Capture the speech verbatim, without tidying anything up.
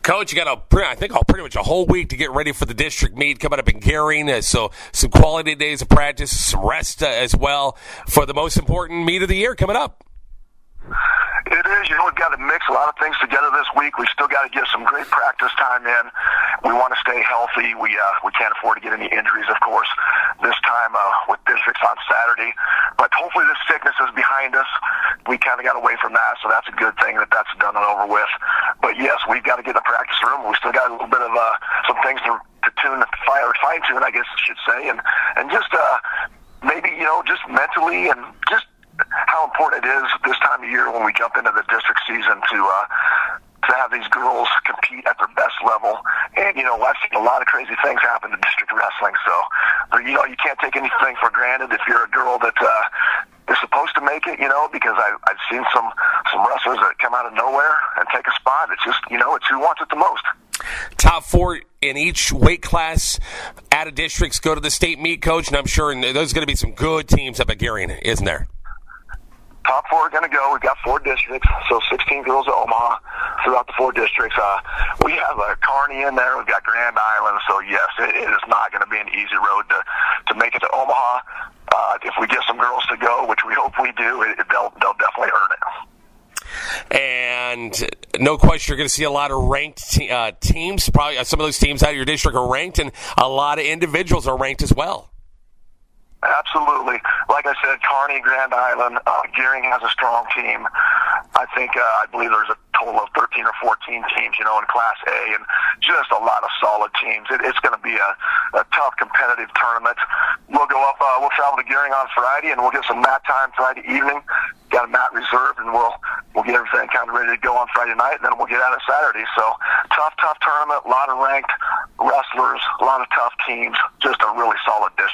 Coach, you got a, I think, pretty much a whole week to get ready for the district meet coming up in Gering. Uh, so some quality days of practice, some rest uh, as well for the most important meet of the year coming up. It is. You know, we've got to mix a lot of things together this week. We've still got to get some great practice time in. We want to stay healthy. We uh, we can't afford to get any injuries, of course, this time uh, with districts on Saturday. But hopefully this sickness is behind us. We kind of got away from that, so that's a good thing that that's done and over with. But, yes, we've got to get in the practice room. We still got a little bit of uh, some things to, to tune, fire, fine-tune, I guess I should say, and, and just uh, maybe, you know, just mentally and just how important it is this time of year when we jump into the district season to uh, to have these girls compete at their best level. And, you know, I've seen a lot of crazy things happen in district wrestling. So, but, you know, you can't take anything for granted if you're a girl that uh, is supposed to make it, you know, because I, I've seen some, some wrestlers that come out of nowhere and take a spot. It's just, you know, it's who wants it the most. Top four in each weight class out of districts go to the state meet, Coach, and I'm sure there's going to be some good teams up at Gering, isn't there? Top four are going to go. We've got four districts, so sixteen girls at Omaha throughout the four districts. Uh, we have a Kearney in there. We've got Grand Island. So, yes, it, it is not going to be an easy road to, to make it to Omaha. Uh, if we get some girls to go, which we hope we do, it, they'll, they'll definitely earn it. And no question, you're going to see a lot of ranked te- uh, teams. Probably uh, some of those teams out of your district are ranked, and a lot of individuals are ranked as well. Absolutely. Like I said, Kearney, Grand Island, uh, Gering has a strong team. I think, uh, I believe there's a total of thirteen or fourteen teams, you know, in Class A, and just a lot of solid teams. It, it's going to be a, a tough, competitive tournament. We'll go up, uh, we'll travel to Gering on Friday, and we'll get some mat time Friday evening. Got a mat reserved, and we'll we'll get everything kind of ready to go on Friday night, and then we'll get out of Saturday. So, tough, tough tournament, a lot of ranked wrestlers, a lot of tough teams, just a really solid district.